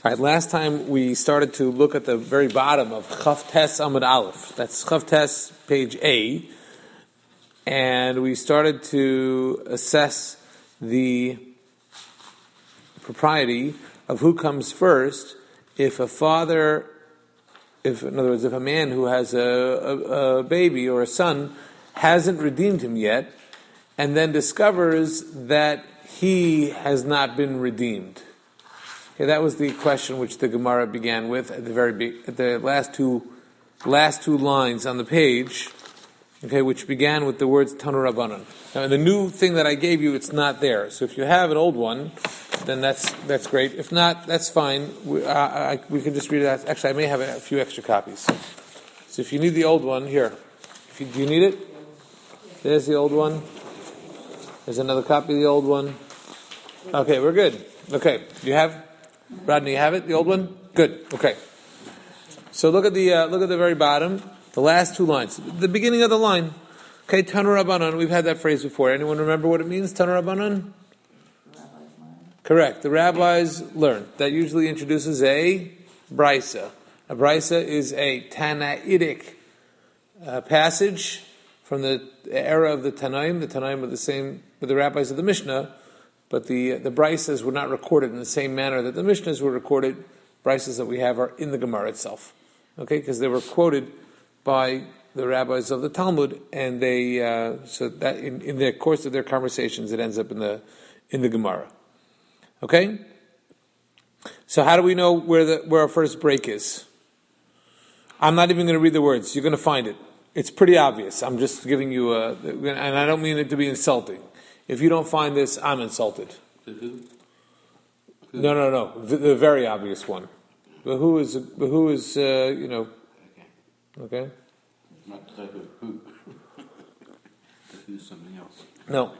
All right, last time we started to look at the very bottom of Chavtes Amud Aleph. That's Chavtes, page A. And we started to assess the propriety of who comes first if a father, in other words, if a man who has a baby or a son hasn't redeemed him yet, and then discovers that he has not been redeemed. Okay, that was the question which the Gemara began with at the last two lines on the page. Okay, which began with the words Tanu Rabbanan. Now, the new thing that I gave you, it's not there. So if you have an old one, then that's great. If not, that's fine. We can just read it. Actually, I may have a few extra copies. So if you need the old one, here. Do you need it? There's the old one. There's another copy of the old one. Okay, we're good. Okay, you have, Rodney, you have it, the old one? Good. Okay. So look at the very bottom, the last two lines, the beginning of the line. Okay, Tanu Rabbanan. We've had that phrase before. Anyone remember what it means? Tanu Rabbanan. Correct. The rabbis learn. That usually introduces a brisa. A brisa is a Tanaitic passage from the era of the Tanaim. The Tanaim are the same with the rabbis of the Mishnah, but the brisas were not recorded in the same manner that the Mishnahs were recorded. Brisas that we have are in the Gemara itself. Okay, because they were quoted by the rabbis of the Talmud, and they so that in the course of their conversations, it ends up in the Gemara. Okay, so how do we know where our first break is? I'm not even going to read the words. You're going to find it. It's pretty obvious. I'm just giving you and I don't mean it to be insulting. If you don't find this, I'm insulted. No. The very obvious one. The who is okay. Not the type of who. The who's something else. No.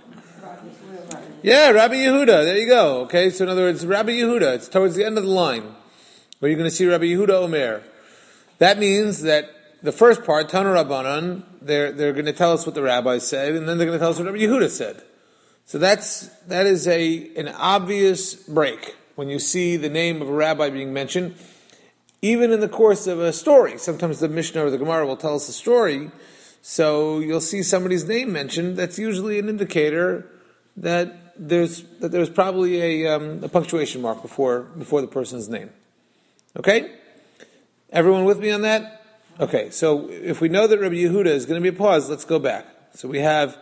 Yeah, Rabbi Yehuda. There you go. Okay, so in other words, Rabbi Yehuda. It's towards the end of the line where you're going to see Rabbi Yehuda Omer. That means that the first part, Tanu Rabbanan, they're going to tell us what the rabbis said, and then they're going to tell us what Rabbi Yehuda said. So that is an obvious break when you see the name of a rabbi being mentioned, even in the course of a story. Sometimes the Mishnah or the Gemara will tell us a story, so you'll see somebody's name mentioned. That's usually an indicator that there's probably a punctuation mark before the person's name. Okay, everyone with me on that? Okay, so if we know that Rabbi Yehuda is going to be a pause, let's go back. So we have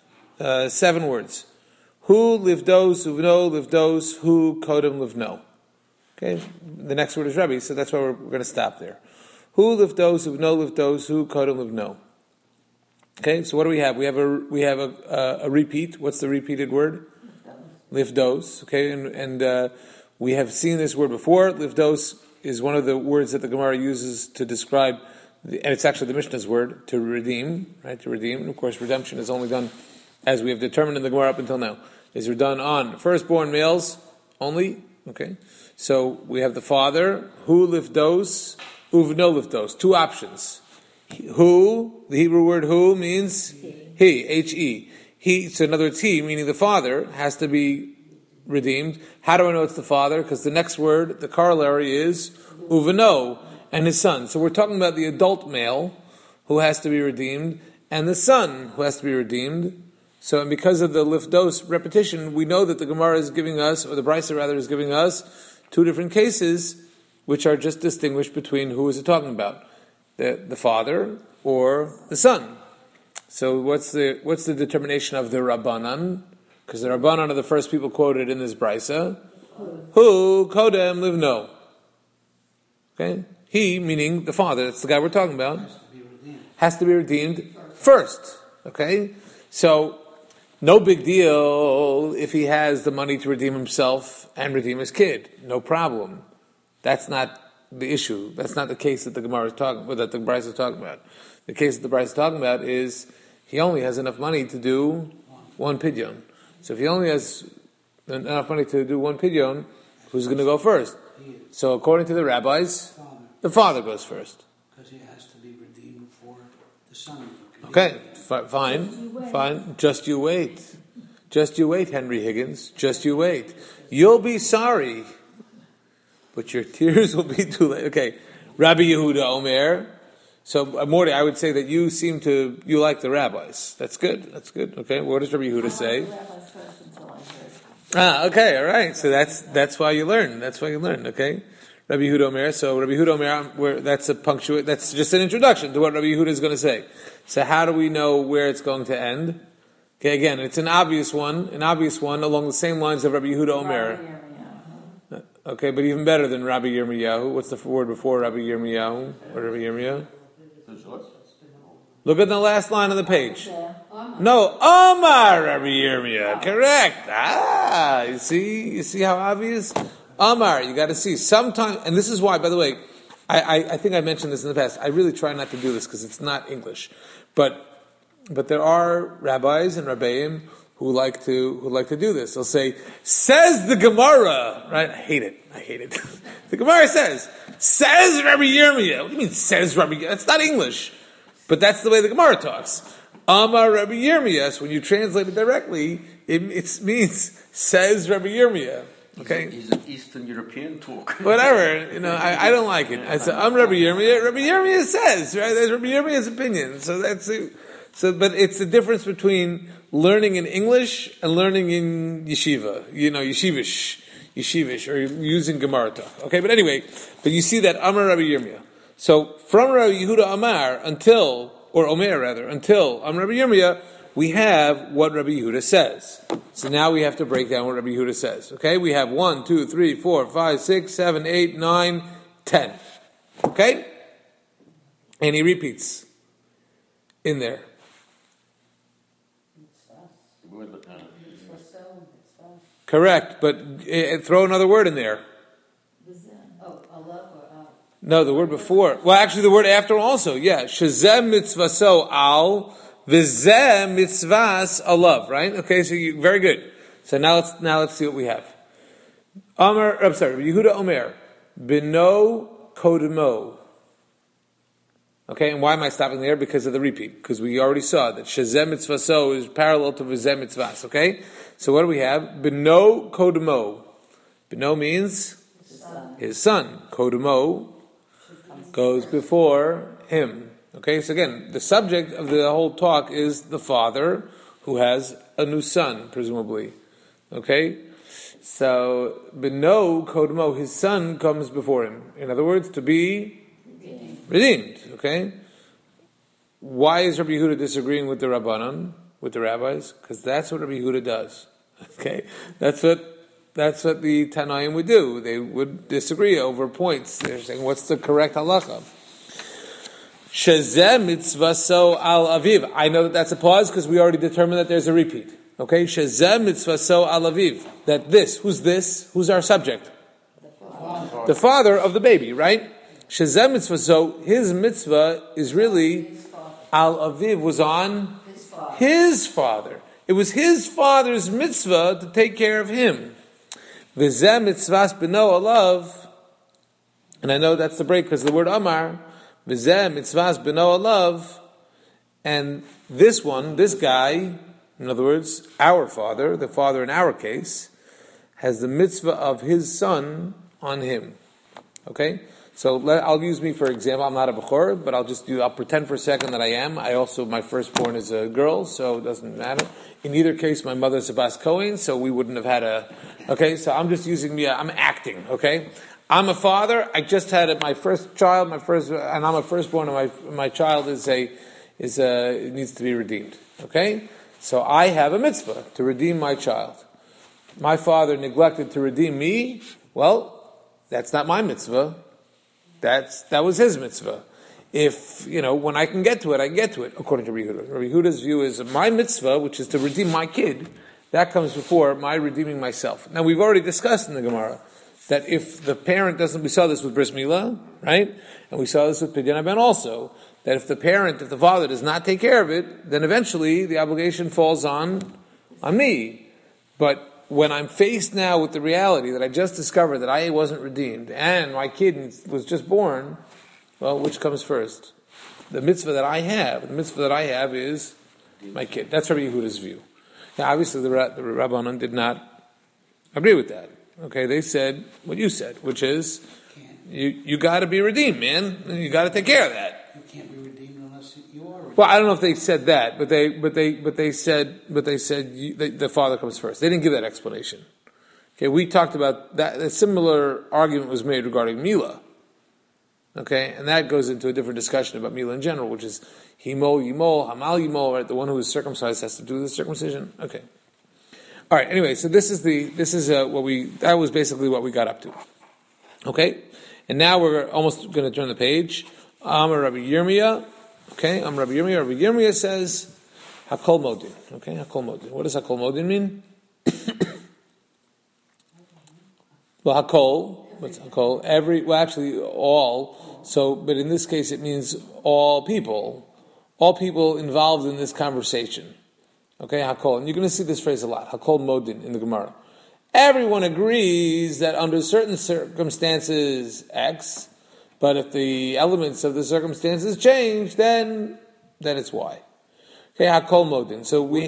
7 words. Hu livdos, uvno livdos, hu kodem livno. Okay, the next word is Rebbe, so that's why we're going to stop there. Hu livdos, uvno livdos, hu kodem livno. Okay, so what do we have? We have a repeat. What's the repeated word? Livdos. Okay, and we have seen this word before. Livdos is one of the words that the Gemara uses to describe, and it's actually the Mishnah's word, to redeem, right? To redeem. And of course, redemption is only done, as we have determined in the Gemara up until now, is done on firstborn males only. Okay, so we have the father, hu livdos, uvno livdos. 2 options. Who, the Hebrew word who means he, H-E. He, so in other words, he, meaning the father, has to be redeemed. How do I know it's the father? Because the next word, the corollary is uvno, and his son. So we're talking about the adult male who has to be redeemed, and the son who has to be redeemed. So, and because of the lifdos repetition, we know that the Gemara is giving us, or the Brisa rather is giving us, 2 different cases, which are just distinguished between who is it talking about, the father or the son. So, what's the determination of the Rabbanan? Because the Rabbanan are the first people quoted in this Brisa. Who kodem livno? Okay, he meaning the father. That's the guy we're talking about. Has to be redeemed first. Okay, so. No big deal if he has the money to redeem himself and redeem his kid. No problem. That's not the issue. That's not the case that the Gemara is talking about, that the Brisa is talking about. The case that the Brisa is talking about is he only has enough money to do 1 pidyon. So if he only has enough money to do 1 pidyon, who's going to go first? So according to the rabbis, the father goes first. Because he has to be redeemed for the son. Okay. Fine. Just you wait, Henry Higgins. Just you wait. You'll be sorry but your tears will be too late. Okay, Rabbi Yehuda Omer. So, Morty, I would say that you like the rabbis. That's good. Okay, what does Rabbi Yehuda say? Okay, all right. So that's why you learn. Okay, Rabbi Yehuda Omer. So Rabbi Yehuda Omer, that's just an introduction to what Rabbi Yehuda is going to say. So how do we know where it's going to end? Okay, again, it's an obvious one along the same lines of Rabbi Yehuda Omer. Okay, but even better than Rabbi Yirmiyahu. What's the word before Rabbi Yirmiyahu? Or Rabbi Yirmiyahu? Look at the last line on the page. No, Amar Rabbi Yirmiyah. Correct. You see how obvious? Amar, you got to see. Sometimes, and this is why, by the way, I think I mentioned this in the past. I really try not to do this because it's not English, but there are rabbis and rabbeim who like to do this. They'll say, "Says the Gemara," right? I hate it. The Gemara says Rabbi Yirmiyah. What do you mean says Rabbi Yirmiyah? It's not English, but that's the way the Gemara talks. Amar Rabbi Yirmiyah. So when you translate it directly, it means says Rabbi Yirmiyah. Okay, he's an Eastern European talk. Whatever, I don't like it. I said, I'm Rabbi Yirmiyah. Rabbi Yirmiyah says, right? There's Rabbi Yirmiyah's opinion. So that's it. But it's the difference between learning in English and learning in yeshiva. Yeshivish, or using Gemara talk. Okay, but anyway, you see that Amar Rabbi Yirmiyah. So from Rabbi Yehuda Amar until Amar Rabbi Yirmiyah, we have what Rabbi Yehuda says. So now we have to break down what Rabbi Yehuda says. Okay, we have 1, 2, 3, 4, 5, 6, 7, 8, 9, 10. Okay? And he repeats in there. Correct, but throw another word in there. No, the word before. Well, actually, the word after also. Yeah, shazem mitzvaso al v'zeh mitzvas alav. Right? Okay, so very good. So now let's see what we have. Yehuda Omer bino kodmo. Okay, and why am I stopping there? Because of the repeat. Because we already saw that shazem mitzvaso is parallel to v'zeh mitzvas. Okay, so what do we have? Bino kodmo. Bino means his son. Kodmo goes before him. Okay, so again, the subject of the whole talk is the father who has a new son, presumably. Okay, so Beno Kodmo, his son comes before him. In other words, to be redeemed. Okay, why is Rabbi Yehuda disagreeing with the Rabbanan, with the rabbis? Because that's what Rabbi Yehuda does. Okay, that's what the Tanaim would do. They would disagree over points. They're saying, what's the correct halacha? Shezeh mitzvaso al aviv. I know that's a pause because we already determined that there's a repeat. Okay? Shezeh mitzvaso al aviv. That this, who's this? Who's our subject? The father of the baby, right? Shezeh mitzvaso, his mitzvah is really al aviv, was on his father. It was his father's mitzvah to take care of him. V'zeh mitzvas b'no alav, and I know that's the break because of the word Amar. V'zeh mitzvas b'no alav, and this guy, in other words, our father, the father in our case, has the mitzvah of his son on him. Okay? So I'll use me for example. I'm not a bechor, but I'll pretend for a second that I am. My firstborn is a girl, so it doesn't matter. In either case, my mother's a Bas Kohen, so we wouldn't have had okay, so I'm just using I'm acting, okay? I'm a father, I just had my first child, and I'm a firstborn, and my child needs to be redeemed, okay? So I have a mitzvah to redeem my child. My father neglected to redeem me, well, that's not my mitzvah. That was his mitzvah. If, when I can get to it, I can get to it, according to Rabbi Yehuda. Rabbi Yehuda's view is my mitzvah, which is to redeem my kid, that comes before my redeeming myself. Now, we've already discussed in the Gemara that if the parent doesn't, we saw this with Bris Milah, right? And we saw this with Pidyon HaBen also, that if the father does not take care of it, then eventually the obligation falls on me. But when I'm faced now with the reality that I just discovered that I wasn't redeemed and my kid was just born, well, which comes first? The mitzvah that I have is my kid. That's Rabbi Yehuda's view. Now, obviously, the Rabbanan did not agree with that. Okay, they said what you said, which is Can't, you got to be redeemed, man. You got to take care of that. you can't be redeemed unless you are redeemed. Well, I don't know if they said that, but they said the father comes first. They didn't give that explanation. Okay, we talked about that. A similar argument was made regarding Mila. Okay, and that goes into a different discussion about Mila in general, which is Himo Yimol, Hamal Yimol, right? The one who is circumcised has to do the circumcision. Okay. All right. Anyway, so that was basically what we got up to. Okay, and now we're almost going to turn the page. Rabbi Yirmiyah. Okay, Rabbi Yirmiyah. Rabbi Yirmiyah says Hakol Modin. Okay, Hakol Modin. What does Hakol Modin mean? Well, Hakol. What's Hakol? Actually, all. So, but in this case, it means all people involved in this conversation. Okay, Hakol. And you're going to see this phrase a lot. Hakol Modin in the Gemara. Everyone agrees that under certain circumstances, X, but if the elements of the circumstances change, then it's Y. Okay, Hakol Modin. So we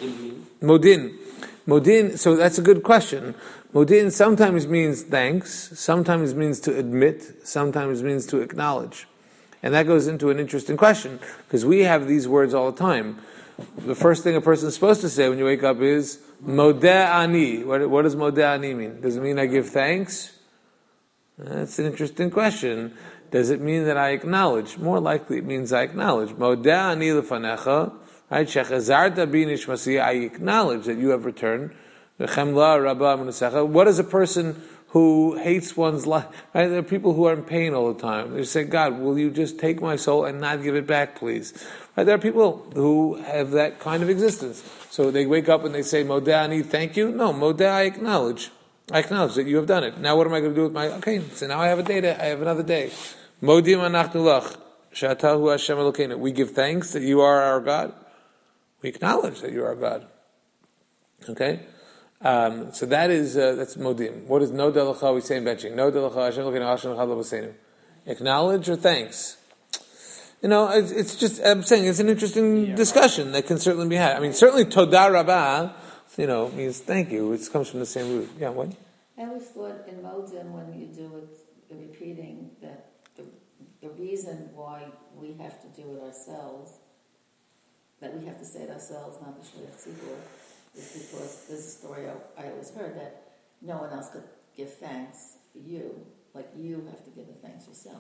Modin. So that's a good question. Modin sometimes means thanks, sometimes means to admit, sometimes means to acknowledge. And that goes into an interesting question, because we have these words all the time. The first thing a person is supposed to say when you wake up is, Modeh ani. What does Modeh ani mean? Does it mean I give thanks? That's an interesting question. Does it mean that I acknowledge? More likely it means I acknowledge. Modeh ani lefanecha, right? Shechazarta bi nishmasi, I acknowledge that you have returned. What is a person who hates one's life? Right? There are people who are in pain all the time. They say, God, will you just take my soul and not give it back, please? Right? There are people who have that kind of existence. So they wake up and they say, Modeh ani, thank you. No, Modeh, I acknowledge. I acknowledge that you have done it. Now what am I going to do with my... Okay, so now I have another day. Modim anachnu lach, she'atahu Hashem Elokeinu. We give thanks that you are our God. We acknowledge that you are our God. Okay? So that's modim. What is no delacha we say in benching? No delacha Hashem Elokeinu Hashem Echad Lo B'Seinu. Acknowledge or thanks? It's just, I'm saying it's an interesting discussion that can certainly be had. I mean, certainly Todah Rabbah, means thank you. It comes from the same root. Yeah, what? I always thought in Modim, when you do it, the repeating, that the reason why we have to do it ourselves, that we have to say it ourselves, not the Shliach Tzibur, is because there's a story I always heard that no one else could give thanks for you. Like you have to give the thanks yourself.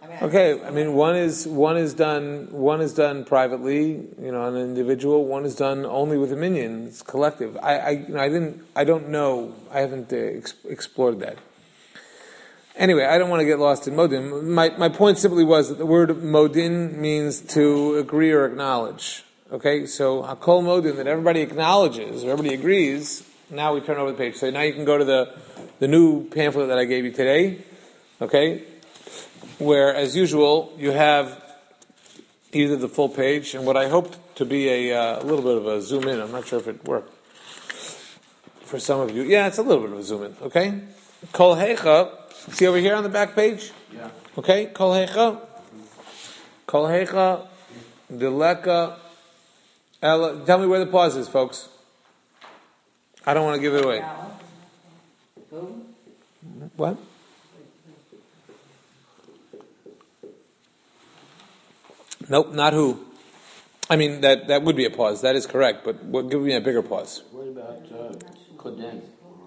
One is done privately, an individual. One is done only with a minyan. It's collective. I don't know. I haven't explored that. Anyway, I don't want to get lost in modin. My point simply was that the word modin means to agree or acknowledge. Okay, so hakol modin, that everybody acknowledges, everybody agrees. Now we turn over the page. So now you can go to the new pamphlet that I gave you today. Okay, where, as usual, you have either the full page and what I hoped to be a little bit of a zoom in. I'm not sure if it worked for some of you. Yeah, it's a little bit of a zoom in. Okay, Kol Heicha. See over here on the back page. Yeah. Okay, Kol Heicha, Deleka. Tell me where the pause is, folks. I don't want to give it away. What? Nope, not who. I mean, that would be a pause. That is correct, but give me a bigger pause. What about Koden?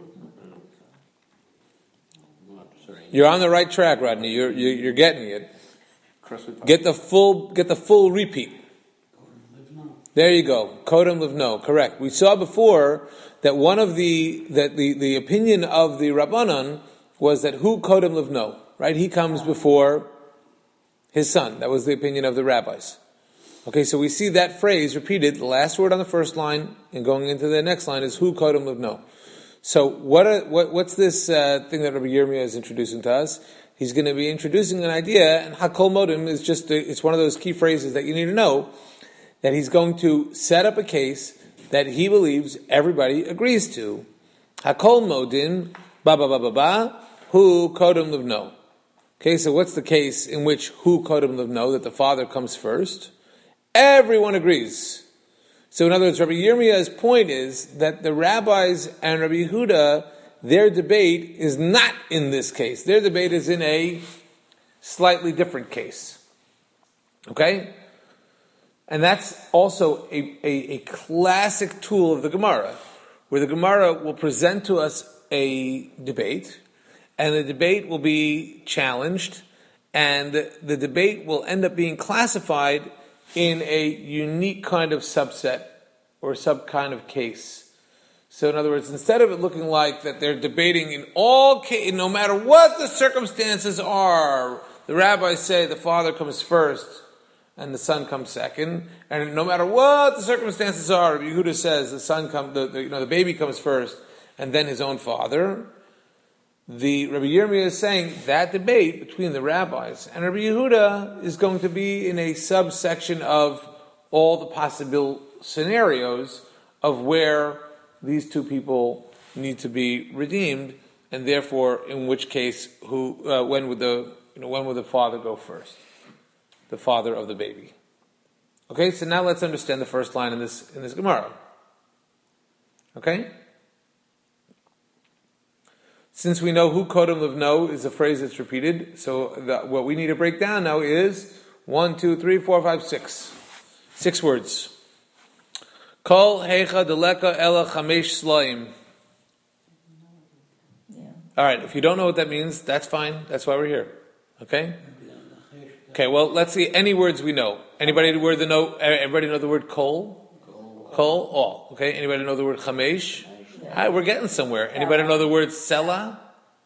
You're on the right track, Rodney. You're getting it. Get the full repeat. There you go. Kodem livno. Correct. We saw before that one of the opinion of the Rabbanan was that who Kodem livno, right? He comes before his son. That was the opinion of the rabbis. Okay, so we see that phrase repeated. The last word on the first line and going into the next line is who Kodem livno. So what's this thing that Rabbi Yirmiyah is introducing to us? He's going to be introducing an idea, and Hakol Modim is it's one of those key phrases that you need to know, that he's going to set up a case that he believes everybody agrees to. Hakol Modim, ba ba ba ba ba, hu Kodem livno. Okay, so what's the case in which who Kodem livno, that the father comes first? Everyone agrees. So in other words, Rabbi Yirmiyah's point is that the rabbis and Rabbi Yehuda their debate is not in this case. Their debate is in a slightly different case. Okay? And that's also a classic tool of the Gemara, where the Gemara will present to us a debate, and the debate will be challenged, and the debate will end up being classified in a unique kind of subset or sub kind of case. So in other words, instead of it looking like that they're debating in all cases, no matter what the circumstances are, the rabbis say the father comes first and the son comes second, and no matter what the circumstances are, Rabbi Yehuda says the baby comes first and then his own father. The Rabbi Yirmiyah is saying that debate between the rabbis and Rabbi Yehuda is going to be in a subsection of all the possible scenarios of where these two people need to be redeemed, and therefore, in which case, when would the father go first? The father of the baby. Okay, so now let's understand the first line in this Gemara. Okay? Since we know who Kodem Livno is a phrase that's repeated, so what we need to break down now is 1, 2, 3, 4, 5, 6. 6 words. Kol heicha deleka ela chamesh slaim. All right, if you don't know what that means, that's fine. That's why we're here. Okay? Okay, well, let's see any words we know. Everybody know the word kol? Kol? All. Okay, anybody know the word chamesh? All right, we're getting somewhere. Anybody know the word sela?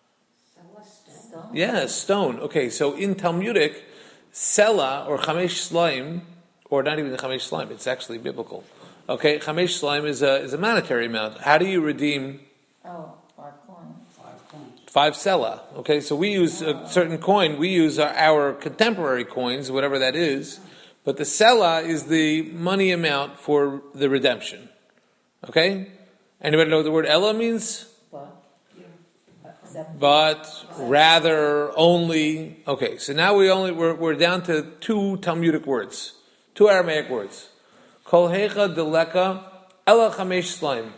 Yeah, stone. Okay, so in Talmudic, sela or chamesh slaim, or not even the chamesh slaim, it's actually biblical. Okay, chamesh slaim is a monetary amount. How do you redeem? 5 coins. 5 sela. Okay, so we use a certain coin. We use our contemporary coins, whatever that is. But the sela is the money amount for the redemption. Okay? Anybody know what the word ella means? But, rather, only. Okay, so now we're down to 2 Talmudic words. 2 Aramaic words. Kol heicha deleka ela chamesh slaim.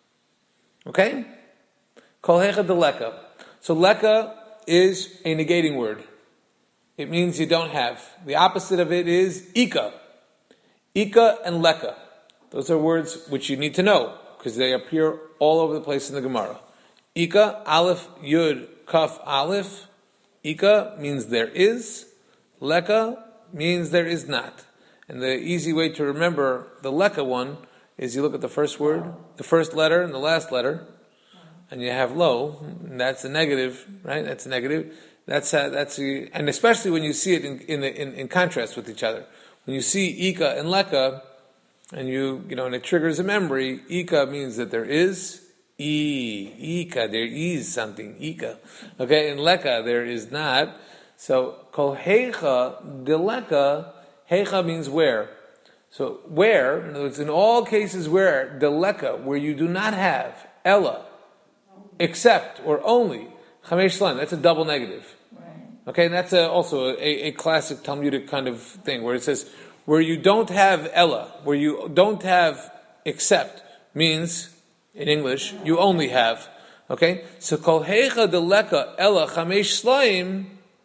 Okay? Kol heicha deleka. So leka is a negating word. It means you don't have. The opposite of it is ika. Ika and leka. Those are words which you need to know, because they appear all over the place in the Gemara. Ika, Aleph, Yud, Kaf, Aleph. Ika means there is. Leka means there is not. And the easy way to remember the Leka one is you look at the first word, the first letter, and the last letter, and you have lo, and that's a negative, right? That's a negative. And especially when you see it in contrast with each other. When you see Ika and Leka, and and it triggers a memory, Ika means that there is. Ika, there is something. Ika. Okay, in Leka, there is not. So, kol heicha deleka, heicha means where. So, where, in other words, in all cases where, deleka, where you do not have, ella, except, or only, chamesh slaim, that's a double negative. Right. Okay, and that's also a classic Talmudic kind of thing, where it says, where you don't have ella, where you don't have except, means, in English, you only have. Okay? So, kol heicha deleka ella chamesh slaim,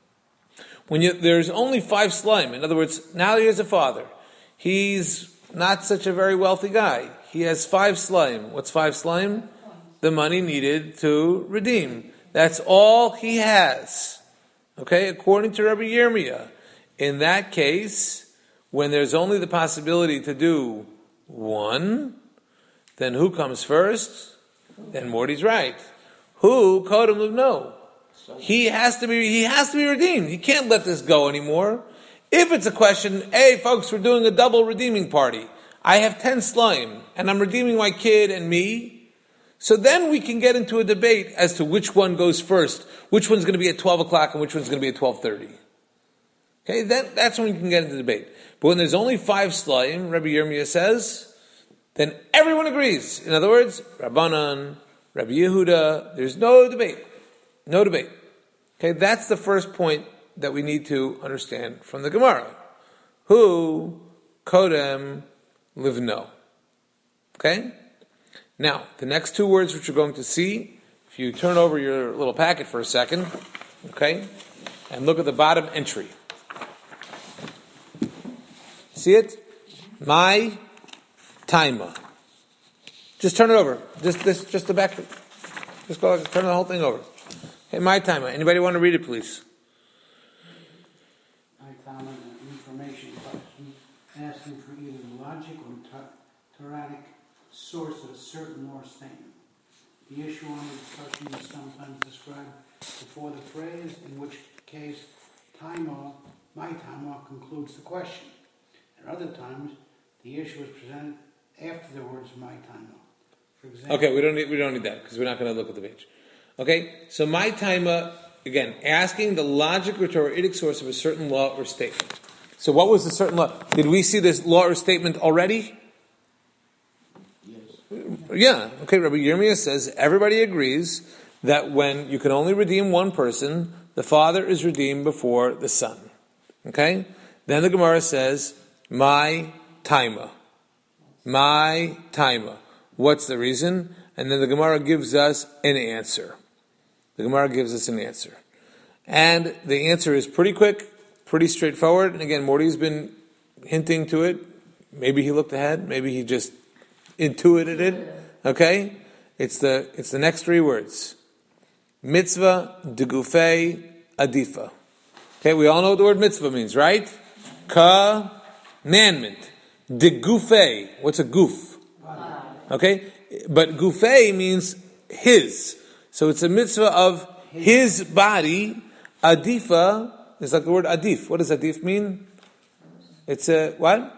there's only 5 slaim. In other words, now here's a father. He's not such a very wealthy guy. He has 5 slaim. What's 5 slaim? The money needed to redeem. That's all he has. Okay? According to Rabbi Yirmiyah. In that case, when there's only the possibility to do 1, then who comes first? Then Morty's right. Who? Kodem Livno. He has to be redeemed. He can't let this go anymore. If it's a question, hey folks, we're doing a double redeeming party. I have 10 slime, and I'm redeeming my kid and me. So then we can get into a debate as to which one goes first, which one's going to be at 12 o'clock and which one's going to be at 12:30. Okay, that's when we can get into debate. But when there's only 5 slime, Rabbi Yirmiyah says, then everyone agrees. In other words, Rabbanan, Rabbi Yehuda, there's no debate. No debate. Okay, that's the first point that we need to understand from the Gemara. Who Kodem Livno. Okay? Now, the next 2 words which we're going to see, if you turn over your little packet for a second, okay, and look at the bottom entry. See it? My taima. Just turn it over. Just the back. Just go turn the whole thing over. Hey, my taima. Anybody want to read it, please? I found an information question asking for either the logic or Toradic source of a certain law statement. The issue on the discussion is sometimes described before the phrase, in which case my taima concludes the question. At other times, the issue is presented after the words my taima. For example, Okay, we don't need that because we're not going to look at the page. Okay, so my taima, again, asking the logic or Toraitic source of a certain law or statement. So what was the certain law? Did we see this law or statement already? Yeah. Okay, Rabbi Yirmiyah says everybody agrees that when you can only redeem one person, the father is redeemed before the son. Okay? Then the Gemara says, my taima. My taima. What's the reason? And then the Gemara gives us an answer. The Gemara gives us an answer. And the answer is pretty quick, pretty straightforward. And again, Morty's been hinting to it. Maybe he looked ahead. Maybe he just intuited it. Okay? It's the next three words. Mitzvah degufei adifa. Okay, we all know what the word mitzvah means, right? Commandment. Degufei. What's a goof? Okay? But gufei means his. So it's a mitzvah of his body. Adifa is like the word adif. What does adif mean? It's a what?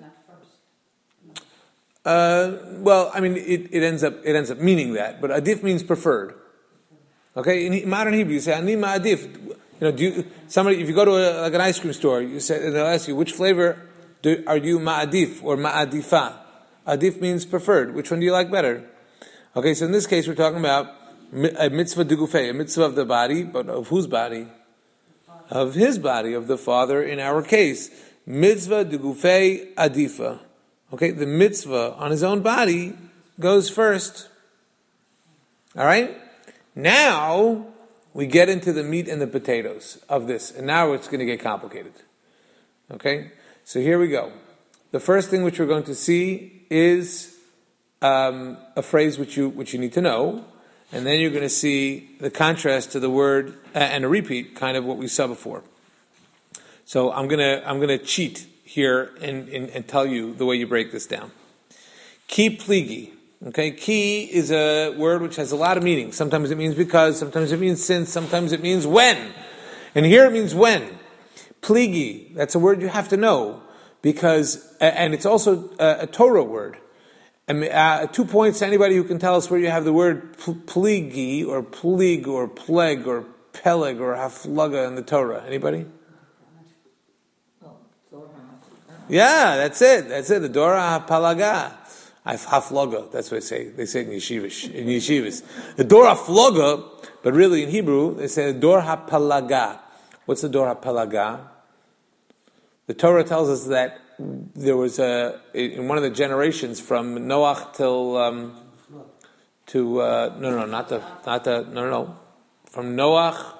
Well, I mean, it ends up meaning that, but adif means preferred. Okay, in modern Hebrew, you say ani ma'adif. You know, if you go to like an ice cream store, you say, and they'll ask you which flavor are you ma'adif or ma'adifa. Adif means preferred. Which one do you like better? Okay, so in this case, we're talking about a mitzvah degufei, a mitzvah of the body, but of whose body? Of his body, of the father. In our case, mitzvah degufei adifa. Okay, the mitzvah on his own body goes first. All right? Now, we get into the meat and the potatoes of this. And now it's going to get complicated. Okay? So here we go. The first thing which we're going to see is a phrase which you need to know. And then you're going to see the contrast to the word, and a repeat, kind of what we saw before. So I'm gonna cheat here and tell you the way you break this down. Ki pligi. Okay, ki is a word which has a lot of meanings. Sometimes it means because, sometimes it means since, sometimes it means when. And here it means when. Pligi, that's a word you have to know, because, and it's also a Torah word. 2 points to anybody who can tell us where you have the word pligi, or plig, or plague, or peleg, or haflaga in the Torah. Anybody? Yeah, that's it. The Dora HaPalaga. Haflaga. That's what they say. They say it in yeshivas. The Dora HaFlaga, but really in Hebrew, they say the Dora HaPalaga. What's the Dora HaPalaga? The Torah tells us that there was in one of the generations from Noach from Noach.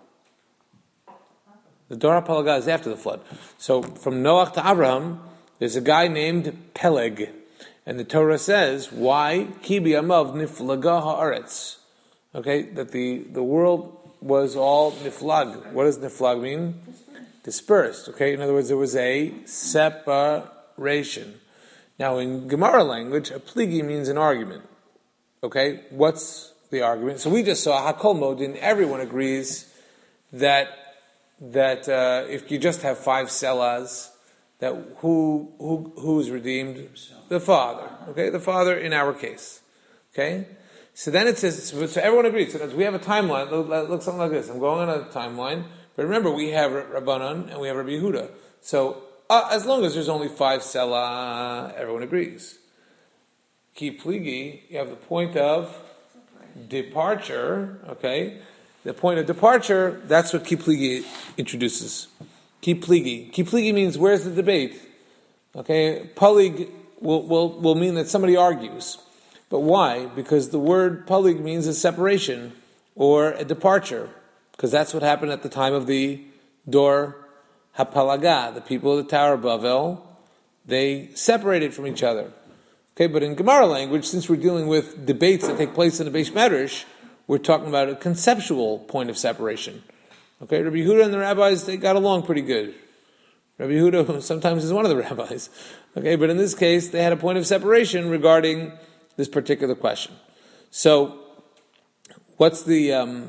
The Dora HaPalaga is after the flood. So from Noach to Abraham, there's a guy named Peleg. And the Torah says, why? Ki b'yamav niflaga ha'aretz. Okay, that the world was all niflag. What does niflag mean? Dispersed. Okay, in other words, there was a separation. Now in Gemara language, a pligi means an argument. Okay, what's the argument? So we just saw Hakol Modin, everyone agrees that if you just have 5 sellas, that who's redeemed? The father. Okay, the father in our case. Okay, so then it says, so everyone agrees. So we have a timeline. It looks something like this. I'm going on a timeline, but remember we have Rabbanan and we have Rabbi Yehuda. So as long as there's only 5 sela, everyone agrees. Ki pligi, you have the point of departure. Okay. The point of departure, that's what Ki pligi introduces. Ki pligi. Ki pligi means where's the debate? Okay, palig will mean that somebody argues. But why? Because the word palig means a separation or a departure, because that's what happened at the time of the Dor HaPalaga, the people of the Tower of Bavel. They separated from each other. Okay, but in Gemara language, since we're dealing with debates that take place in the Beis Medrash, we're talking about a conceptual point of separation. Okay, Rabbi Yehuda and the rabbis, they got along pretty good. Rabbi Yehuda sometimes is one of the rabbis. Okay, but in this case, they had a point of separation regarding this particular question. So, what's the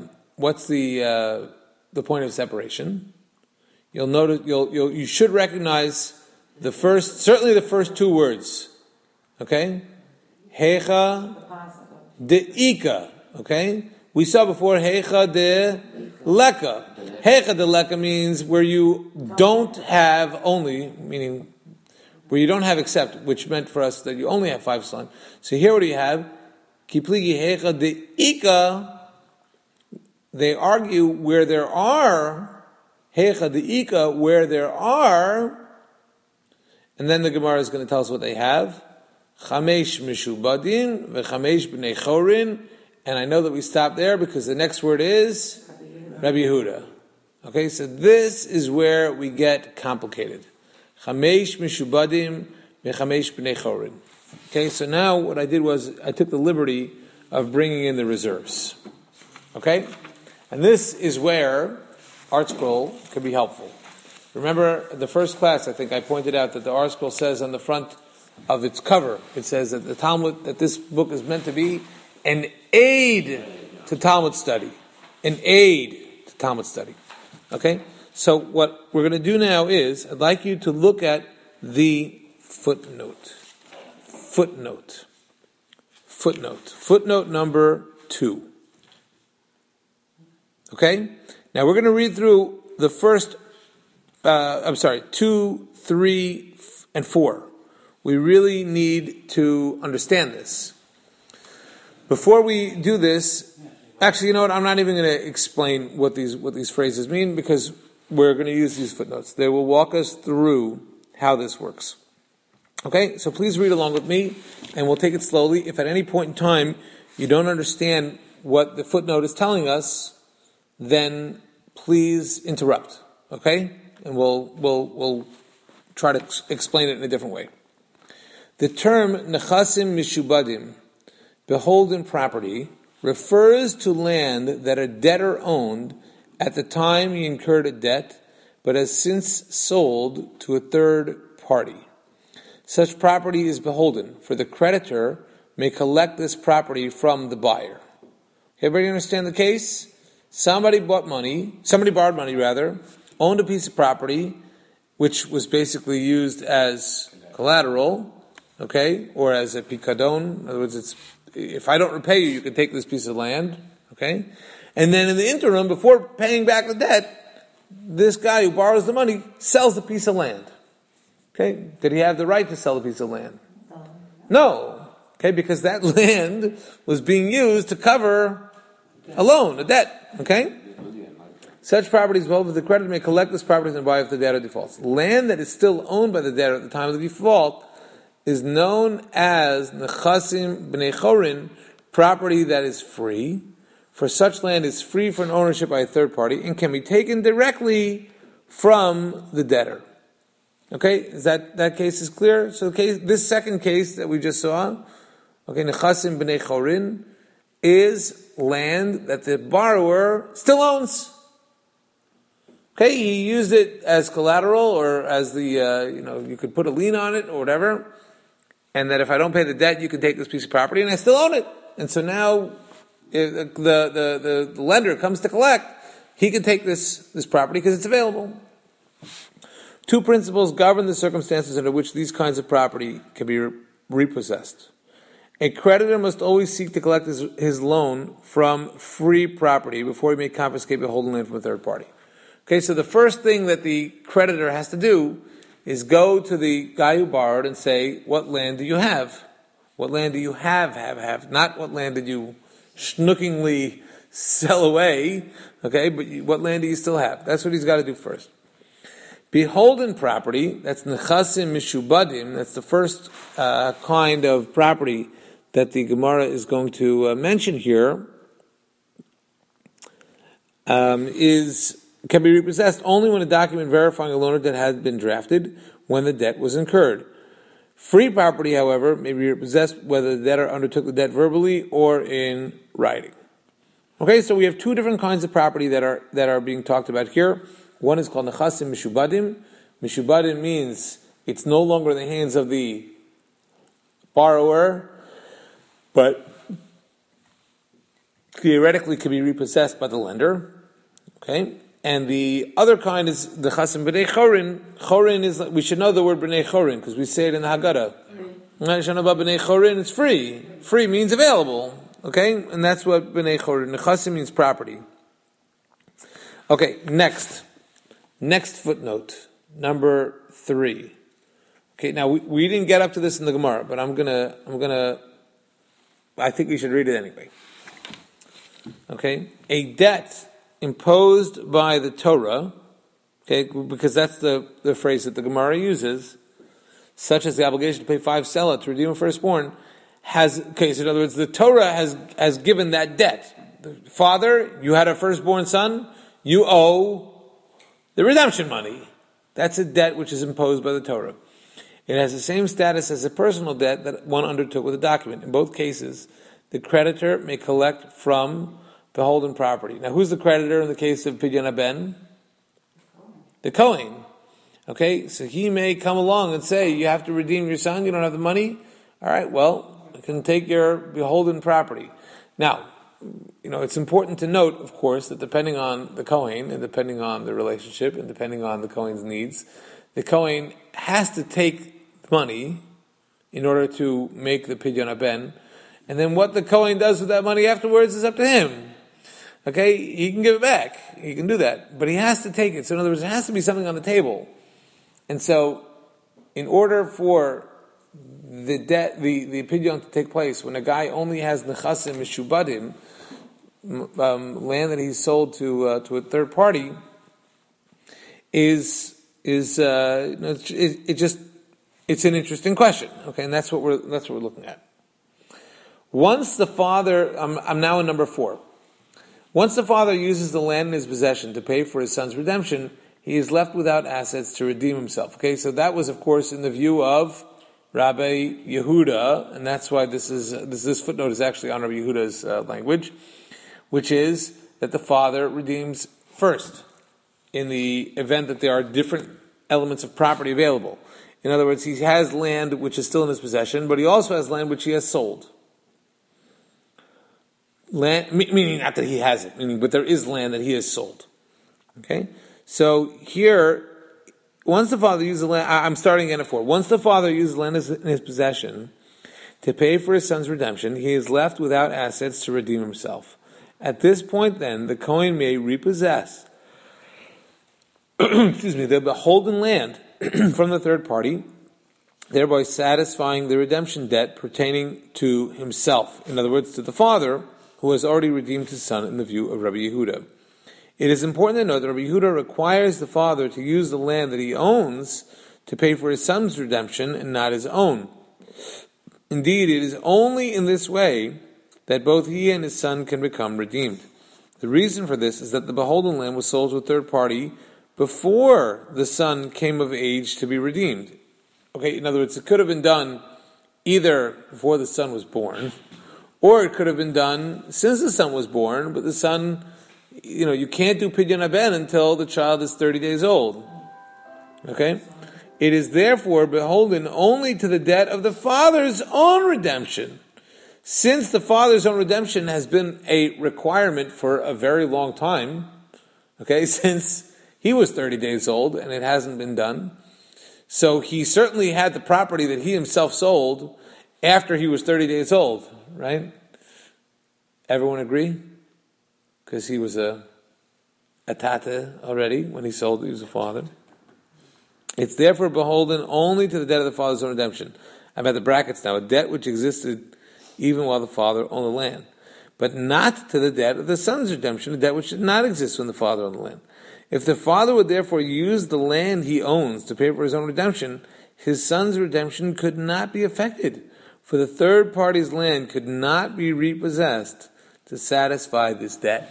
point of separation? You'll notice you should recognize certainly the first two words. Okay, Hecha de Ika. Okay, we saw before Hecha de Leka. Hecha de Leka means where you don't have only, meaning where you don't have except, which meant for us that you only have 5 slime. So here what do you have? Kipligi Hecha de Ika. They argue where there are Hecha de Ika, where there are, and then the Gemara is going to tell us what they have. Chamesh Mishubadim v'Chamesh B'nei Chorin. And I know that we stop there because the next word is Rabbi Yehuda. Okay, so this is where we get complicated. Chamesh Mishubadim v'Chamesh B'nei Chorin. Okay, so now what I did was I took the liberty of bringing in the reserves. Okay? And this is where Art Scroll can be helpful. Remember, the first class, I think I pointed out that the Art Scroll says on the front of its cover, it says that the Talmud, that this book is meant to be an aid to Talmud study. An aid to Talmud study. Okay? So what we're going to do now is, I'd like you to look at the footnote. Footnote number 2. Okay? Now we're going to read through the first, 2, 3, and 4. We really need to understand this. Before we do this, actually, you know what? I'm not even going to explain what these phrases mean because we're going to use these footnotes. They will walk us through how this works. Okay? So please read along with me, and we'll take it slowly. If at any point in time you don't understand what the footnote is telling us, then please interrupt. Okay? And we'll try to explain it in a different way. The term nechasim mishubadim, beholden property, refers to land that a debtor owned at the time he incurred a debt, but has since sold to a third party. Such property is beholden, for the creditor may collect this property from the buyer. Everybody understand the case? Somebody borrowed money, owned a piece of property, which was basically used as collateral, okay, or as a pikadon. In other words, if I don't repay you, you can take this piece of land, okay? And then in the interim, before paying back the debt, this guy who borrows the money sells the piece of land. Okay? Did he have the right to sell the piece of land? No. Okay, because that land was being used to cover a loan, a debt. Okay? Such properties, both the creditor may collect this property and buy if the debtor defaults. Land that is still owned by the debtor at the time of the default is known as nechasim b'nei chorin, property that is free. For such land is free for an ownership by a third party and can be taken directly from the debtor. Okay, is that case is clear? So this second case that we just saw, okay, nechasim b'nei chorin, is land that the borrower still owns. Okay, he used it as collateral or as the, you could put a lien on it or whatever, and that if I don't pay the debt, you can take this piece of property, and I still own it. And so now, if the lender comes to collect, he can take this property because it's available. Two principles govern the circumstances under which these kinds of property can be repossessed. A creditor must always seek to collect his loan from free property before he may confiscate beholden land from a third party. Okay, so the first thing that the creditor has to do is go to the guy who borrowed and say, what land do you have? What land do you have? Not what land did you schnookingly sell away, okay, but what land do you still have? That's what he's got to do first. Beholden property, that's nechasim mishubadim, that's the first kind of property that the Gemara is going to mention here can be repossessed only when a document verifying a loaner debt had been drafted when the debt was incurred. Free property, however, may be repossessed whether the debtor undertook the debt verbally or in writing. Okay, so we have two different kinds of property that are being talked about here. One is called nechasim mishubadim. Mishubadim means it's no longer in the hands of the borrower, but theoretically could be repossessed by the lender. Okay, and the other kind is the chasim b'nei chorin. Chorin is, we should know the word b'nei chorin because we say it in the Haggadah. B'nei chorin, it's free. Free means available. Okay, and that's what b'nei chorin. Nechasim means property. Okay, next footnote, number 3. Okay, now we didn't get up to this in the Gemara, but I think we should read it anyway. Okay, a debt imposed by the Torah, okay, because that's the phrase that the Gemara uses, such as the obligation to pay 5 selah to redeem a firstborn, so in other words, the Torah has given that debt. The father, you had a firstborn son, you owe the redemption money. That's a debt which is imposed by the Torah. It has the same status as a personal debt that one undertook with a document. In both cases, the creditor may collect from beholden property. Now, who's the creditor in the case of Pidyon Haben? The Kohen. Okay, so he may come along and say, you have to redeem your son, you don't have the money? All right, well, you can take your beholden property. Now, it's important to note, of course, that depending on the Kohen, and depending on the relationship, and depending on the Kohen's needs, the Kohen has to take money in order to make the Pidyon Haben, and then what the Kohen does with that money afterwards is up to him. Okay, he can give it back. He can do that. But he has to take it. So in other words, there has to be something on the table. And so, in order for the debt, the pidyon to take place, when a guy only has nechasim mishubadim, land that he's sold to a third party, it's an interesting question. Okay, and that's what we're looking at. Once the father, I'm now in number 4. Once the father uses the land in his possession to pay for his son's redemption, he is left without assets to redeem himself. Okay, so that was, of course, in the view of Rabbi Yehuda, and that's why this footnote is actually on Rabbi Yehuda's language, which is that the father redeems first in the event that there are different elements of property available. In other words, he has land which is still in his possession, but he also has land which he has sold. Land, meaning not that he has it, but there is land that he has sold. Okay? So here, once the father uses the land, I'm starting again at 4. Once the father uses land in his possession to pay for his son's redemption, he is left without assets to redeem himself. At this point then, the Kohen may repossess the beholden land from the third party, thereby satisfying the redemption debt pertaining to himself. In other words, to the father, who has already redeemed his son in the view of Rabbi Yehuda. It is important to note that Rabbi Yehuda requires the father to use the land that he owns to pay for his son's redemption and not his own. Indeed, it is only in this way that both he and his son can become redeemed. The reason for this is that the beholden land was sold to a third party before the son came of age to be redeemed. Okay, in other words, it could have been done either before the son was born, or it could have been done since the son was born, but the son, you can't do Pidyon Haben until the child is 30 days old. Okay? It is therefore beholden only to the debt of the father's own redemption. Since the father's own redemption has been a requirement for a very long time, okay, since he was 30 days old and it hasn't been done, so he certainly had the property that he himself sold after he was 30 days old, right? Everyone agree? Because he was a tate already when he sold, he was a father. It's therefore beholden only to the debt of the father's own redemption. I'm at the brackets now. A debt which existed even while the father owned the land. But not to the debt of the son's redemption, a debt which did not exist when the father owned the land. If the father would therefore use the land he owns to pay for his own redemption, his son's redemption could not be affected. for the third party's land could not be repossessed to satisfy this debt.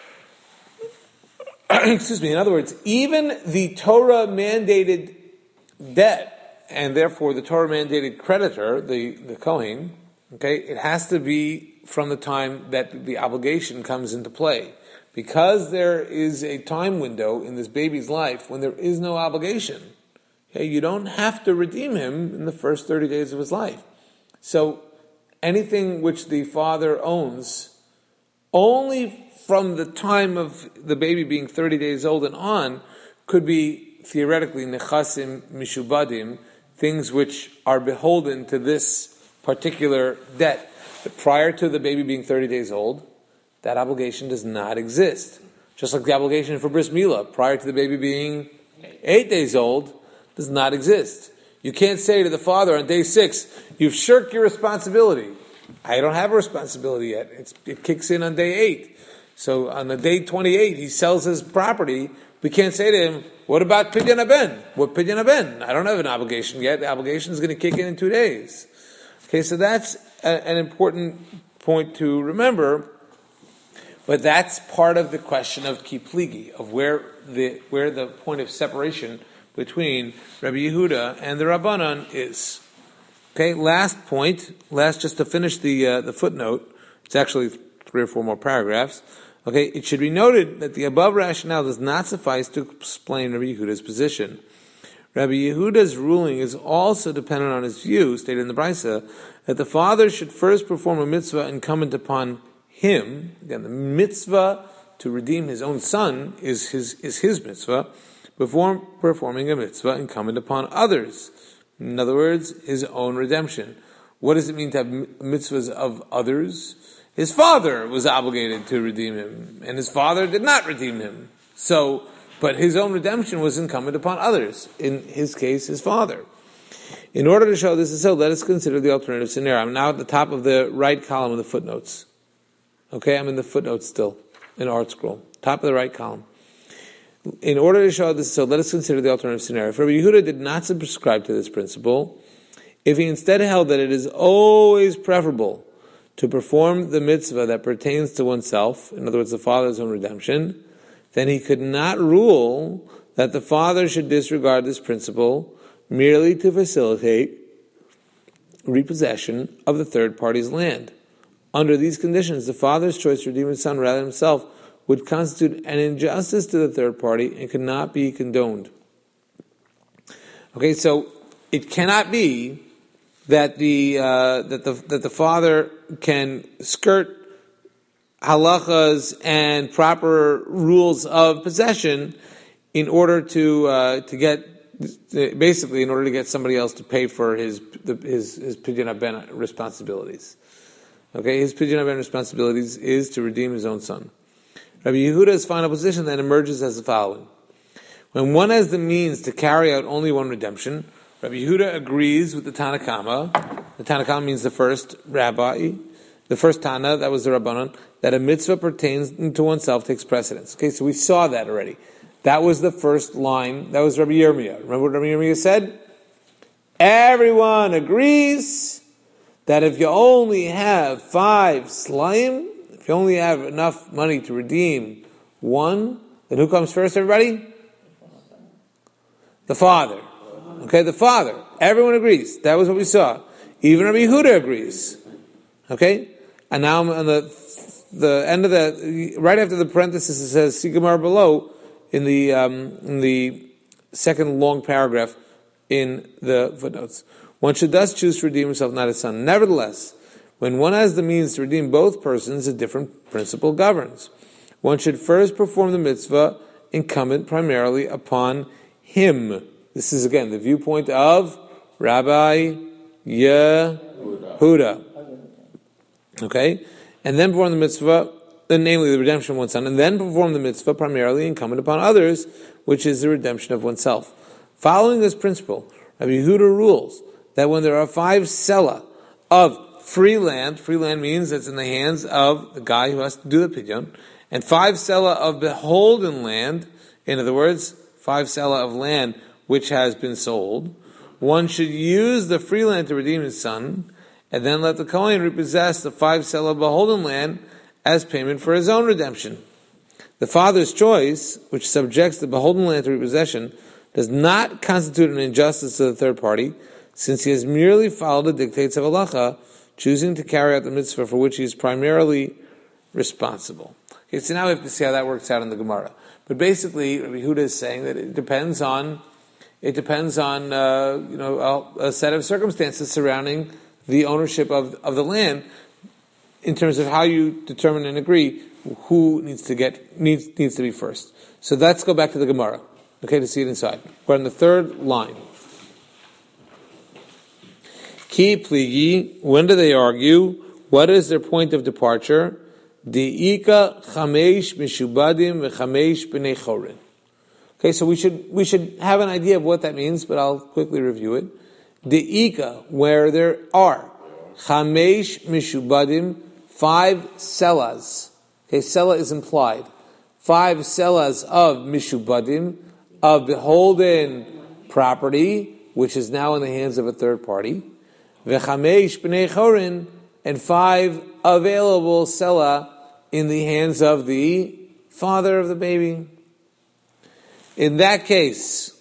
Excuse me, in other words, even the Torah mandated debt, and therefore the Torah mandated creditor, the Kohen, okay, it has to be from the time that the obligation comes into play. Because there is a time window in this baby's life when there is no obligation, okay, you don't have to redeem him in the first 30 days of his life. So anything which the father owns, only from the time of the baby being 30 days old and on, could be theoretically nechasim mishubadim, things which are beholden to this particular debt. But prior to the baby being 30 days old, that obligation does not exist. Just like the obligation for bris milah, prior to the baby being 8 days old, does not exist. You can't say to the father on day 6, you've shirked your responsibility. I don't have a responsibility yet. It kicks in on day 8. So on the day 28, he sells his property. We can't say to him, what about Pidyon Haben? What Pidyon Haben? I don't have an obligation yet. The obligation is going to kick in 2 days. Okay, so that's an important point to remember. But that's part of the question of kipligi, of where the point of separation between Rabbi Yehuda and the Rabbanan is. Okay, last point, just to finish the footnote. It's actually 3 or 4 more paragraphs. Okay, it should be noted that the above rationale does not suffice to explain Rabbi Yehuda's position. Rabbi Yehuda's ruling is also dependent on his view, stated in the Brisa, that the father should first perform a mitzvah incumbent upon him. Again, the mitzvah to redeem his own son is his mitzvah, before performing a mitzvah incumbent upon others. In other words, his own redemption. What does it mean to have mitzvahs of others? His father was obligated to redeem him, and his father did not redeem him. But his own redemption was incumbent upon others. In his case, his father. In order to show this is so, let us consider the alternative scenario. I'm now at the top of the right column of the footnotes. Okay, I'm in the footnotes still, in Art Scroll. Top of the right column. In order to show this is so, let us consider the alternative scenario. If Rabbi Yehuda did not subscribe to this principle, if he instead held that it is always preferable to perform the mitzvah that pertains to oneself, in other words, the father's own redemption, then he could not rule that the father should disregard this principle merely to facilitate repossession of the third party's land. Under these conditions, the father's choice to redeem his son rather than himself would constitute an injustice to the third party and could not be condoned. Okay, so it cannot be that the father can skirt halachas and proper rules of possession in order to get somebody else to pay for his Pidyon Haben responsibilities. Okay, his Pidyon Haben responsibilities is to redeem his own son. Rabbi Yehuda's final position then emerges as the following: when one has the means to carry out only one redemption, Rabbi Yehuda agrees with the Tanna Kama. The Tanna Kama means the first rabbi, the first Tana, that was the Rabbanon, that a mitzvah pertains to oneself takes precedence. Okay, so we saw that already. That was the first line. That was Rabbi Yirmiyah. Remember what Rabbi Yirmiyah said? Everyone agrees that if you only have 5 slayim, if you only have enough money to redeem one, then who comes first, everybody? The father. Okay, the father. Everyone agrees. That was what we saw. Even Rabbi Yehuda agrees. Okay? And now on the end of the, right after the parenthesis, it says, Sigamar below, in the second long paragraph in the footnotes. One should thus choose to redeem himself, not his son. Nevertheless, when one has the means to redeem both persons, a different principle governs. One should first perform the mitzvah incumbent primarily upon him. This is again the viewpoint of Rabbi Yehuda. Okay? And then perform the mitzvah, namely the redemption of one's son, and then perform the mitzvah primarily incumbent upon others, which is the redemption of oneself. Following this principle, Rabbi Yehuda rules that when there are 5 sela of free land means it's in the hands of the guy who has to do the pidyon, and 5 sela of beholden land, in other words, 5 sela of land which has been sold, one should use the free land to redeem his son, and then let the Kohen repossess the 5 selah beholden land as payment for his own redemption. The father's choice, which subjects the beholden land to repossession, does not constitute an injustice to the third party, since he has merely followed the dictates of halacha, choosing to carry out the mitzvah for which he is primarily responsible. Okay, so now we have to see how that works out in the Gemara. But basically, Rabbi Yehuda is saying that it depends on a set of circumstances surrounding the ownership of the land, in terms of how you determine and agree who needs to be first. So let's go back to the Gemara, okay, to see it inside. We're on the third line. Ki pligi, when do they argue? What is their point of departure? Di'ika chamesh mishubadim v'chamesh b'nei chorin. Okay, so we should have an idea of what that means, but I'll quickly review it. Di'ika, where there are chamesh mishubadim, 5 selahs. Okay, selah is implied. 5 selahs of mishubadim, of beholden property, which is now in the hands of a third party. V'chamesh b'nei chorin, and 5 available selah in the hands of the father of the baby. In that case,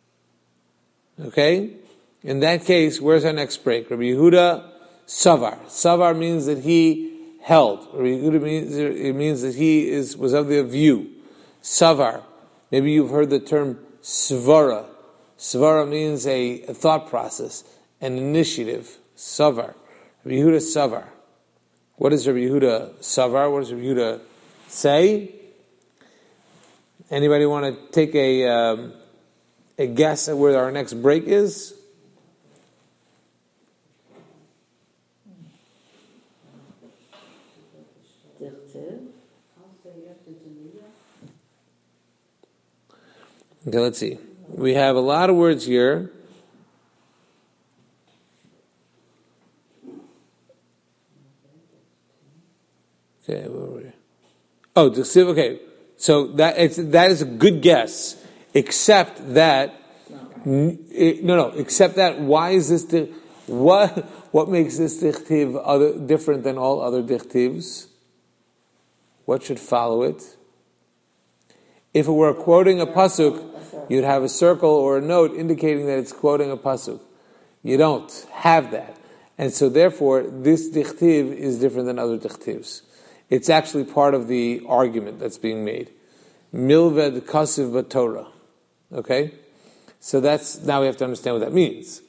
where's our next break? Rabbi Yehuda, savar. Savar means that he held. Rabbi Yehuda means that he was of the view. Savar. Maybe you've heard the term svara. Svara means a thought process, an initiative. Savar. Rabbi Yehuda savar. What does Rabbi Yehuda savar? What does Rabbi Yehuda say? Anybody want to take a guess at where our next break is? Okay, let's see. We have a lot of words here. Okay, where were we? Oh, okay. So that is a good guess, except that except that why is this what makes this dichtiv different than all other dichtivs? What should follow it? If it were quoting a pasuk, you'd have a circle or a note indicating that it's quoting a pasuk. You don't have that, and so therefore this dichtiv is different than other dichtivs. It's actually part of the argument that's being made. Milved kasiv b'Torah. Okay? So now we have to understand what that means.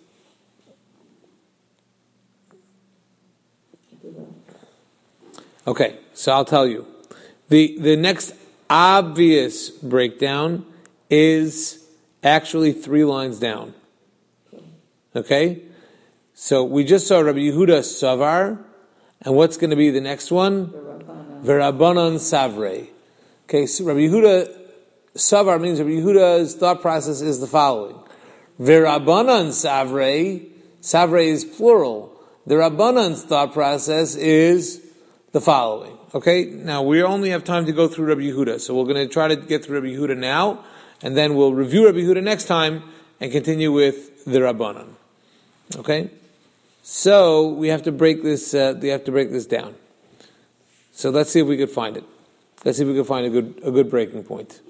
Okay, so I'll tell you. The next obvious breakdown is actually 3 lines down. Okay? So we just saw Rabbi Yehuda savar, and what's going to be the next one? V'Rabbanan savrei. Okay, so Rabbi Yehuda savar means Rabbi Yehuda's thought process is the following. V'Rabbanan savrei is plural. The Rabbanan's thought process is the following. Okay, now we only have time to go through Rabbi Yehuda, so we're going to try to get through Rabbi Yehuda now, and then we'll review Rabbi Yehuda next time and continue with the Rabbanan. Okay, so we have to break this. We have to break this down. So let's see if we could find it. Let's see if we can find a good breaking point.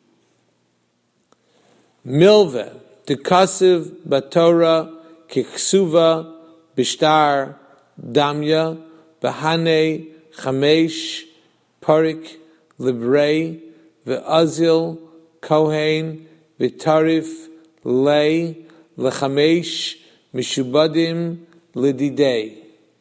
Milve dekasiv batorah kiksuva bishtar damya bahane chamesh parik librei ve'azil kohen v'tarif lei lechamesh mishubadim lididei.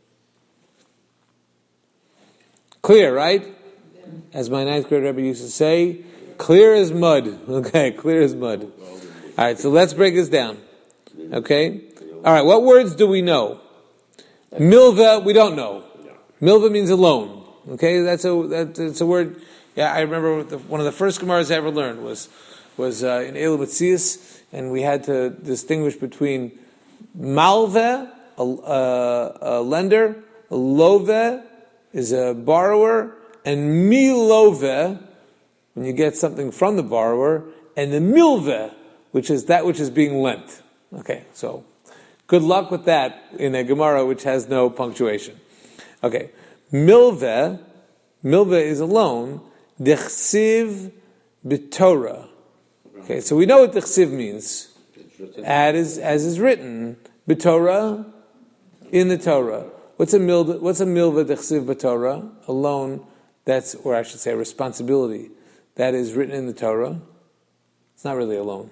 Clear, right? As my 9th grade Rebbe used to say, clear as mud. Okay, clear as mud. All right, so let's break this down. Okay? All right, what words do we know? Milva, we don't know. Milva means alone. Okay, that's a word. Yeah, I remember one of the first Gemaras I ever learned was in Eilu B'tzias, and we had to distinguish between malve, a lender, love is a borrower, and milove, when you get something from the borrower, and the milve, which is that which is being lent. Okay, so Good luck with that in a Gemara which has no punctuation. Okay. Milveh is alone. Dechsiv b'Torah. Okay, so we know what dechsiv means. As is written, b'Torah, in the Torah. What's a milveh dechsiv b'Torah? A loan that's, or I should say, a responsibility that is written in the Torah. It's not really a loan.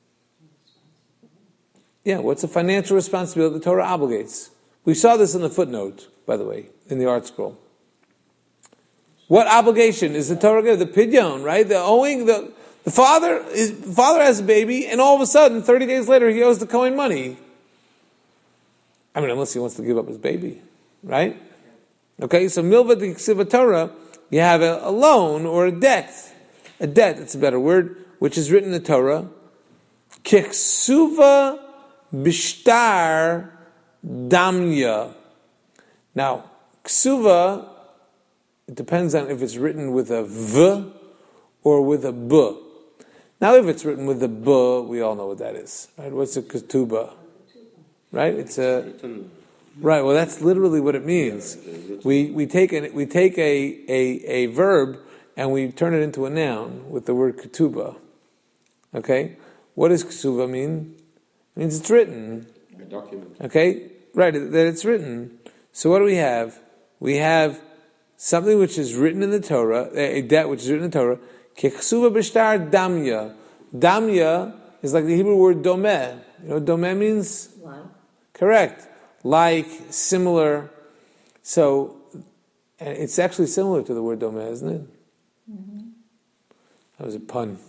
Yeah, what's a financial responsibility the Torah obligates? We saw this in the footnote, by the way, in the art scroll. What obligation is the Torah give? The pidyon, right? The owing, the father has a baby, and all of a sudden, 30 days later, he owes the Kohen money. I mean, unless he wants to give up his baby, right? Okay, so milva d'ksiva Torah, you have a loan or a debt, that's a better word, which is written in the Torah. Keksuva b'shtar damya. Now, ksuva, it depends on if it's written with a v or with a b. Now, if it's written with a b, we all know what that is, right? What's a ketubah? Right? It's a right. Well, that's literally what it means. We take a verb and we turn it into a noun with the word ketubah. Okay, what does ketubah mean? It means it's written. A document. Okay, right. That it's written. So what do we have? We have something which is written in the Torah, a debt which is written in the Torah. Keksuva b'shtar damya. Damya is like the Hebrew word domeh. You know what domeh means? Like. Correct. Like, similar. So, it's actually similar to the word domeh, isn't it? Mm-hmm. That was a pun.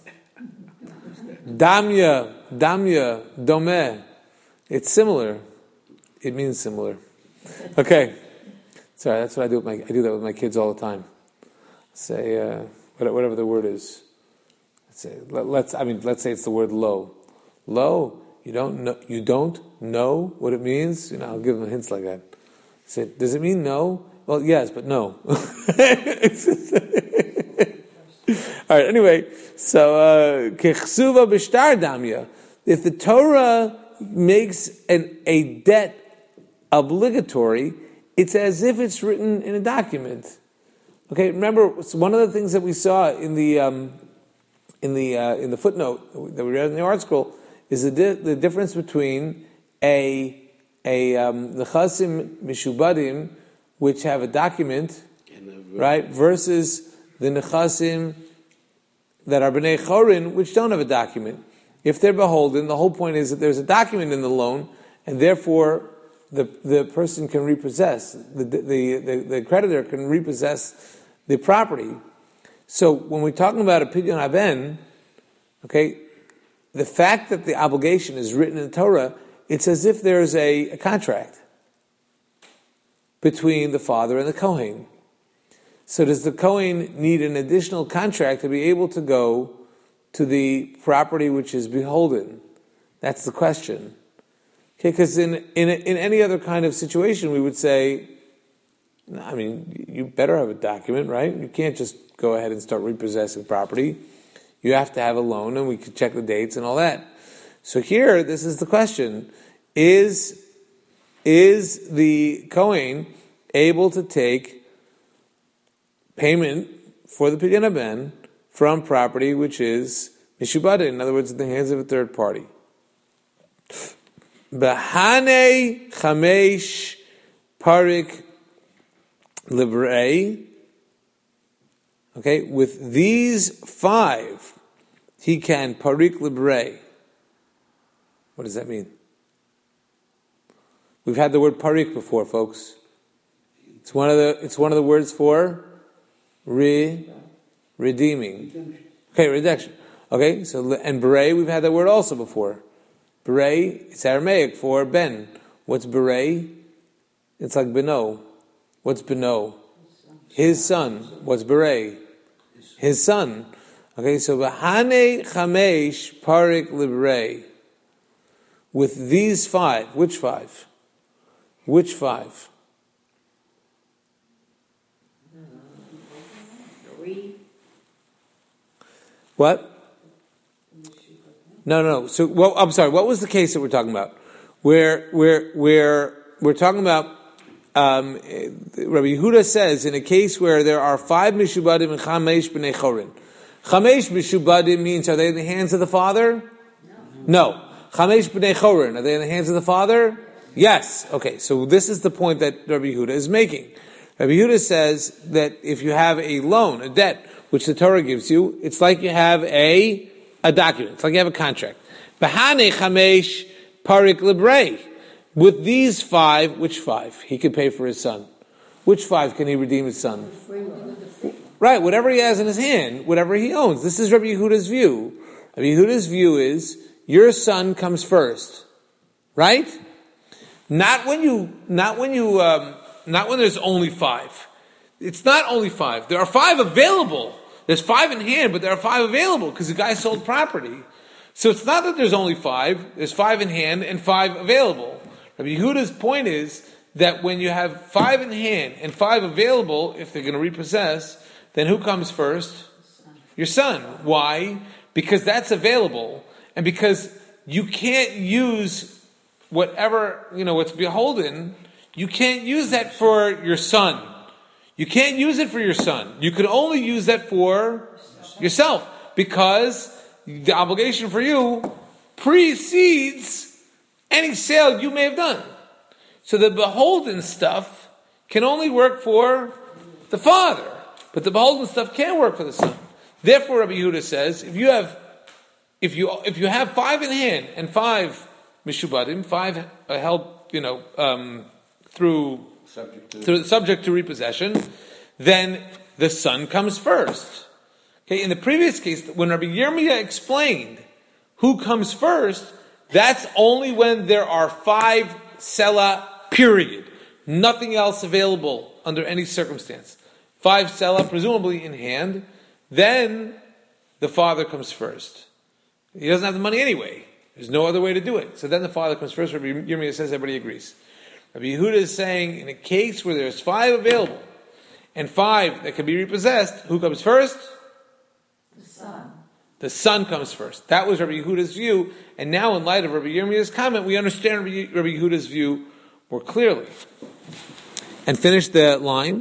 Damya, domeh. It's similar. It means similar. Okay. Sorry, that's what I do I do that with my kids all the time. Say, whatever the word is. Let's say it's the word lo. Lo, you don't know what it means? You know, I'll give them hints like that. Say, does it mean no? Well, yes, but no. All right, anyway, so kechsuva b'shtar damya. If the Torah makes a debt obligatory, it's as if it's written in a document. Okay, remember one of the things that we saw in the footnote that we read in the art scroll is the difference between the nechasim mishubadim, which have a document, right, versus the nechasim that are b'nei chorin, which don't have a document. If they're beholden, the whole point is that there's a document in the loan, and therefore the person can repossess, the creditor can repossess the property. So when we're talking about a pidyon haben, okay, the fact that the obligation is written in the Torah, it's as if there's a contract between the father and the Kohen. So does the Kohen need an additional contract to be able to go to the property which is beholden? That's the question. Okay, because in any other kind of situation, we would say, I mean, you better have a document, right? You can't just go ahead and start repossessing property. You have to have a loan, and we could check the dates and all that. So here, this is the question. Is the Kohen able to take payment for the pidyon haben from property which is mishubada, in other words, in the hands of a third party? Bahane chamesh parik librei. Okay, with these 5, he can parik librei. What does that mean? We've had the word parik before, folks. It's one of the words for redeeming. Okay, redemption. Okay, so and berei, we've had that word also before. Berei, it's Aramaic for ben. What's berei? It's like beno. What's beno? His son. What's berei? His son. Okay, so bahane chamesh parik librei. With these 5, which 5? Which 5? What? No. So, I'm sorry. What was the case that we're talking about? where we're talking about. Rabbi Yehuda says in a case where there are 5 mishubadim and 5 b'nei chorin. 5 mishubadim means, are they in the hands of the father? No. 5 b'nei chorin, are they in the hands of the father? Yes. Okay, so this is the point that Rabbi Yehuda is making. Rabbi Yehuda says that if you have a loan, a debt, which the Torah gives you, it's like you have a document. It's like you have a contract. Bahane 5 parik librei. With these 5, which 5? He can pay for his son. Which 5 can he redeem his son? Right, whatever he has in his hand, whatever he owns. This is Rabbi Yehuda's view. Rabbi Yehuda's view is, your son comes first. Right? Not when there's only 5. It's not only 5. There are 5 available. There's 5 in hand, but there are 5 available because the guy sold property. So it's not that there's only 5. There's 5 in hand and 5 available. Rabbi Yehuda's point is that when you have 5 in hand and 5 available, if they're going to repossess, then who comes first? Your son. Why? Because that's available, and because you can't use whatever, what's beholden, you can't use that for your son. You can't use it for your son. You can only use that for yourself, because the obligation for you precedes any sale you may have done. So the beholden stuff can only work for the father, but the beholden stuff can't work for the son. Therefore, Rabbi Yehuda says, if you have 5 in hand and 5 mishubadim, 5 held, subject to repossession, then the son comes first. Okay, in the previous case, when Rabbi Yirmiyah explained who comes first, that's only when there are 5 sela, period. Nothing else available under any circumstance. 5 sela, presumably in hand, then the father comes first. He doesn't have the money anyway. There's no other way to do it. So then the father comes first. Rabbi Yirmiyah says everybody agrees. Rabbi Yehuda is saying, in a case where there's 5 available, and 5 that can be repossessed, who comes first? The son. The son comes first. That was Rabbi Yehuda's view, and now in light of Rabbi Yirmiyah's comment, we understand Rabbi Yehuda's view more clearly. And finish the line.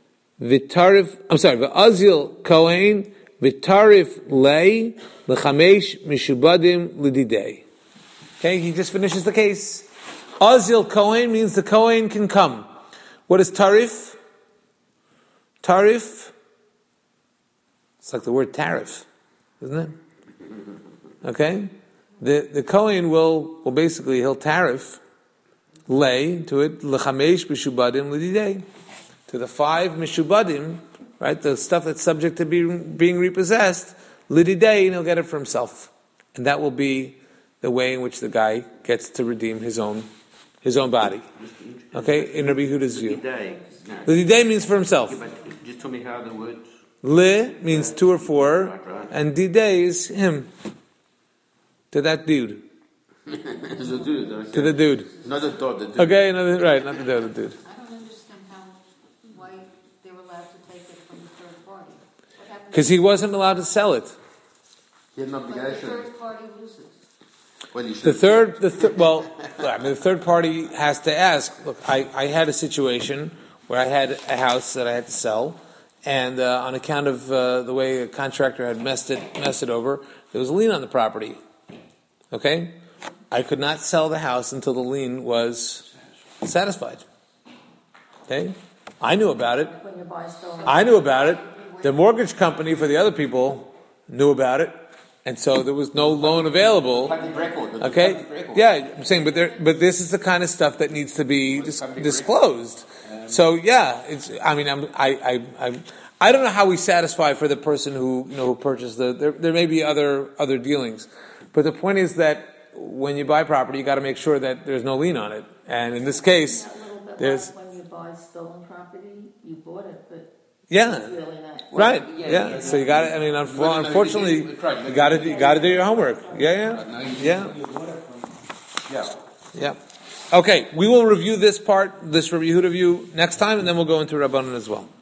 V'azil Kohen v'tarif lei l'chamesh mishubadim l'didei. Okay, he just finishes the case. Azil Kohen means the Kohen can come. What is tarif? Tarif? It's like the word tariff, isn't it? Okay? The Kohen will basically, he'll tariff, lay to it, l'chamesh mishubadim l'didei. To the 5 mishubadim, right, the stuff that's subject to being repossessed, l'didei, and he'll get it for himself. And that will be the way in which the guy gets to redeem his own body. Okay, in Rabbi Yehuda's view. L'didei means for himself. Yeah, but just tell me how the words. Le means 2 or 4, Right. and didei is him. To that dude. There's a dude. Okay. To the dude. Not the dog. The dude. Okay, not the dude. I don't understand why they were allowed to take it from the third party. What happened? Because he wasn't allowed to sell it. He had an But the obligation. third party loses. Well, he The should. third party has to ask. Look, I had a situation where I had a house that I had to sell, and on account of the way a contractor had messed it over, there was a lien on the property. Okay, I could not sell the house until the lien was satisfied. Okay, I knew about it. When you buy stolen. I knew about it. The mortgage company for the other people knew about it, and so there was no loan available. Public record. Okay, yeah, I'm saying, but this is the kind of stuff that needs to be disclosed. So yeah, I don't know how we satisfy for the person who purchased there may be other dealings, but the point is that when you buy property, you got to make sure that there's no lien on it, and in this case, Isn't that a little bit there's like when you buy stolen property, you bought it, but yeah. it's really not. Right. Yeah. So you got to. I mean, unfortunately, you got to do your homework. Yeah. Okay. We will review this Rabbi Yehuda view next time, and then we'll go into Rabbanan as well.